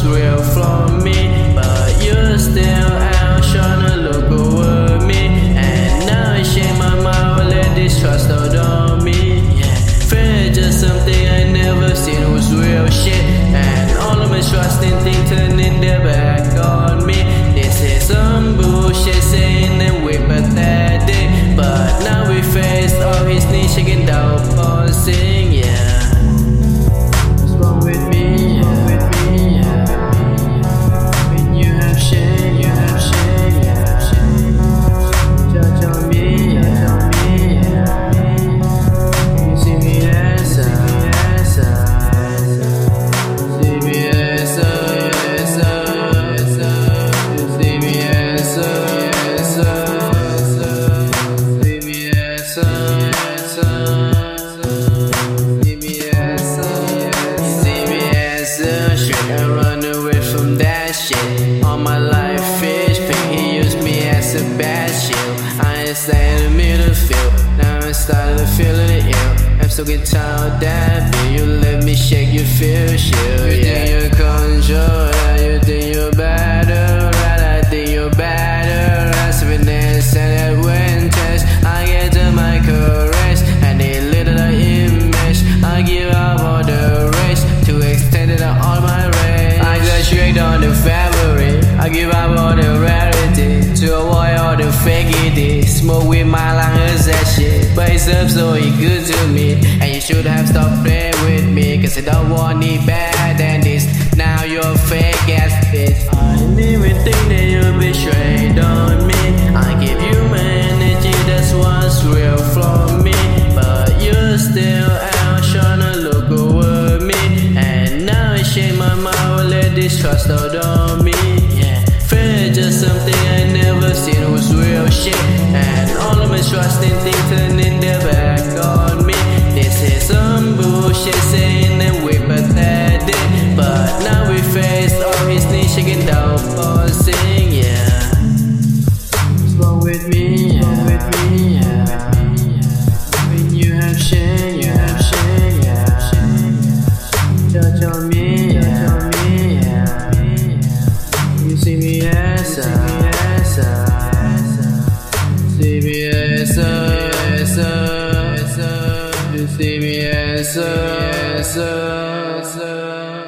was real from me, but you're still out trying to look over me. And now I shake my mind, let this trust out on me. Yeah, fear just something I never seen was real shit. And all of my trusting things turning their back on me. This is some bullshit saying them way pathetic, but now we face all his knees shaking down pausing. Yeah, what's wrong with me? Yeah, with me, yeah. When you have shame, you have shame, you have shame. Judge on me, judge on me, yeah. You see me as I, see me as you see me as see me as should I run away from that shit? All my life is pain, he used me as a bad shield. I ain't staying in the middle field, now I'm starting to feel ill. I'm so get tired of that beat, you let me shake, you feel chill. You think you're control, you think you're better, I think you're better. Happiness and advantage, I get to my courage, and they little image. I give up all the race to extend it all my race. I go straight on the fabric, I give up all the rarity to avoid all the fakity. Smoke with my lungs that shit, but it's up so it good to me. And you should have stopped playing with me, cause I don't want it better than this. Now you're fake ass bitch. I didn't even think that you'd be straight on me. I give you my energy, that's what's real from me, but you're still out trying to look over me. And now I shake my mind, let this trust out on me. Yeah, fear just something I never seen was real shit. And all of my trusting things turning their back on me. This is some bullshit saying them way pathetic, but now we face all his knees shaking down pausing. Yeah, what's wrong with me? Yeah, with me, yeah. When you have shame, you have shame, you have shame. Judge on me, judge on me, yeah. You see me as see me as you see me as